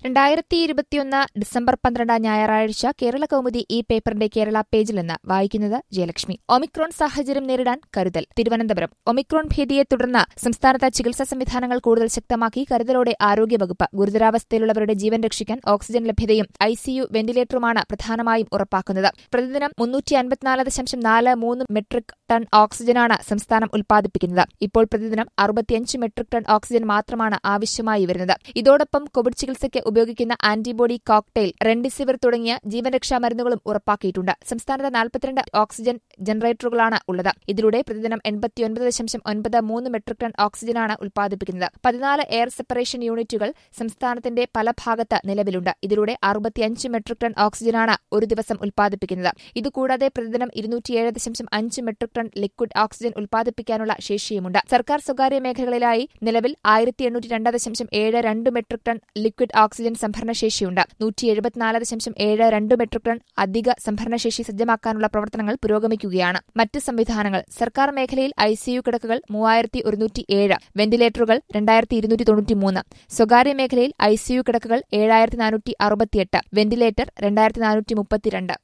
2021 December 12 ഞായറാഴ്ച കേരള കൗമുദി ഈ പേപ്പറിന്റെ കേരള പേജിൽ നിന്ന് വായിക്കുന്നത് ജയലക്ഷ്മി. ഒമിക്രോൺ സാഹചര്യം നേരിടാൻ കരുതൽ. തിരുവനന്തപുരം. ഒമിക്രോൺ ഭീതിയെ തുടർന്ന് സംസ്ഥാനത്ത് ചികിത്സാ സംവിധാനങ്ങൾ കൂടുതൽ ശക്തമാക്കി കരുതലോടെ ആരോഗ്യവകുപ്പ്. ഗുരുതരാവസ്ഥയിലുള്ളവരുടെ ജീവൻ രക്ഷിക്കാൻ ഓക്സിജൻ ലഭ്യതയും ഐസിയു വെന്റിലേറ്ററുമാണ് പ്രധാനമായും ഉറപ്പാക്കുന്നത്. പ്രതിദിനം 354.43 മെട്രിക് ടൺ ഓക്സിജനാണ് സംസ്ഥാനം ഉൽപ്പാദിപ്പിക്കുന്നത്. ഇപ്പോൾ പ്രതിദിനം 65 മെട്രിക് ടൺ ഓക്സിജൻ മാത്രമാണ് ആവശ്യമായി വരുന്നത്. ഇതോടൊപ്പം കോവിഡ് ചികിത്സയ്ക്ക് ഉപയോഗിക്കുന്ന ആന്റിബോഡി കോക്ടെയിൽ, റെംഡിസിവിർ തുടങ്ങിയ ജീവൻരക്ഷാ മരുന്നുകളും ഉറപ്പാക്കിയിട്ടുണ്ട്. സംസ്ഥാനത്ത് 42 ഓക്സിജൻ ജനറേറ്ററുകളാണ് ഉള്ളത്. ഇതിലൂടെ പ്രതിദിനം 89.93 മെട്രിക് ടൺ ഓക്സിജനാണ് ഉൽപ്പാദിപ്പിക്കുന്നത്. 14 എയർ സെപ്പറേഷൻ യൂണിറ്റുകൾ സംസ്ഥാനത്തിന്റെ പല ഭാഗത്ത് നിലവിലുണ്ട്. ഇതിലൂടെ 65 മെട്രിക് ടൺ ഓക്സിജനാണ് ഒരു ദിവസം ഉൽപ്പാദിപ്പിക്കുന്നത്. ഇതുകൂടാതെ പ്രതിദിനം 207.5 മെട്രിക് ടൺ ലിക്വിഡ് ഓക്സിജൻ ഉൽപ്പാദിപ്പിക്കാനുള്ള ശേഷിയുമുണ്ട്. സർക്കാർ സ്വകാര്യ മേഖലകളിലായി നിലവിൽ 1802.72 മെട്രിക് ടൺ ലിക്വിഡ് ഓക്സിജൻ സംഭരണശേഷിയുണ്ട്. 174.72 മെട്രിക് ടൺ അധിക സംഭരണശേഷി സജ്ജമാക്കാനുള്ള പ്രവർത്തനങ്ങൾ പുരോഗമിക്കുകയാണ്. മറ്റ് സംവിധാനങ്ങൾ. സർക്കാർ മേഖലയിൽ ഐസിയു കിടക്കകൾ 3107, വെന്റിലേറ്ററുകൾ 2293. സ്വകാര്യ മേഖലയിൽ ഐസിയു കിടക്കകൾ 7468, വെന്റിലേറ്റർ 2432.